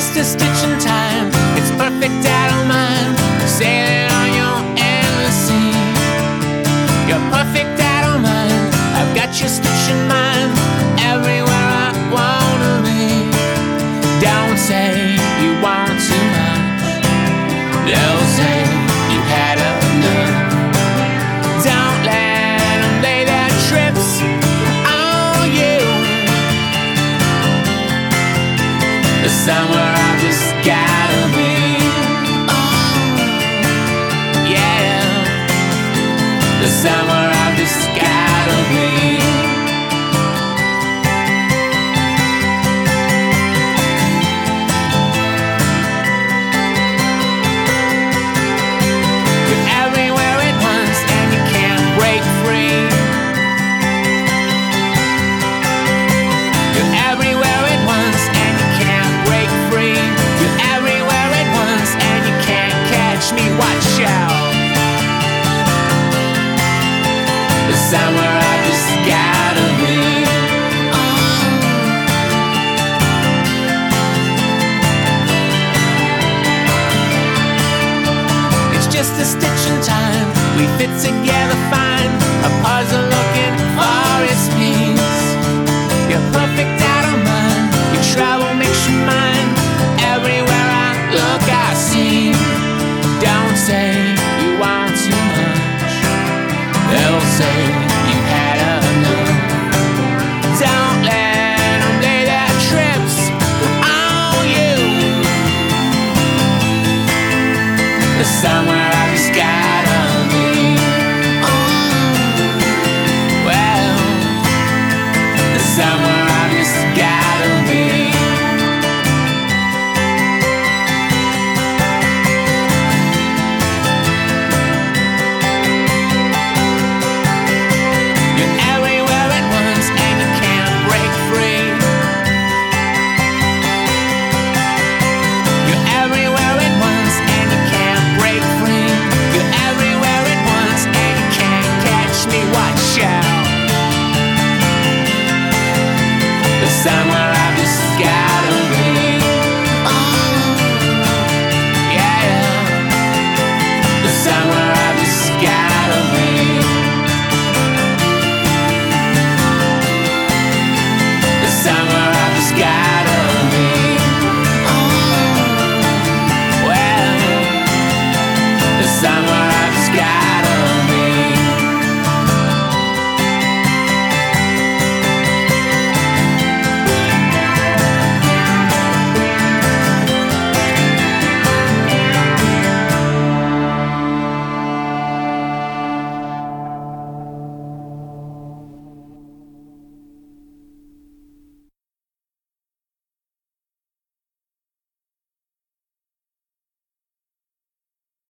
just a stitch in time. It's perfect, I don't mind sailing on your endless sea. You're perfect, I don't mind. I've got your stitch in mind everywhere I wanna be. Don't say you want too much. They'll say you had enough. Don't let them lay their trips on you. The somewhere I've just gotta be. Oh, yeah. The somewhere I've just gotta be. You're everywhere at once and you can't break free. You're everywhere at once and you can't break free. You're everywhere at once and you can't catch me. Watch out. The somewhere I just gotta be. Oh. It's just a stitch in time. We fit together fine. A puzzle looking for its piece. You're perfect, I don't mind. Your travel makes you mine. Everywhere I look, I see. Don't say you want too much. They'll say you had enough. Don't let them lay their trips on you. There's somewhere I just gotta be. Oh, well, there's somewhere I just gotta be. You're everywhere at once and you can't break free. You're everywhere at once and you can't break free. You're everywhere at once and you can't catch me. Watch out. The somewhere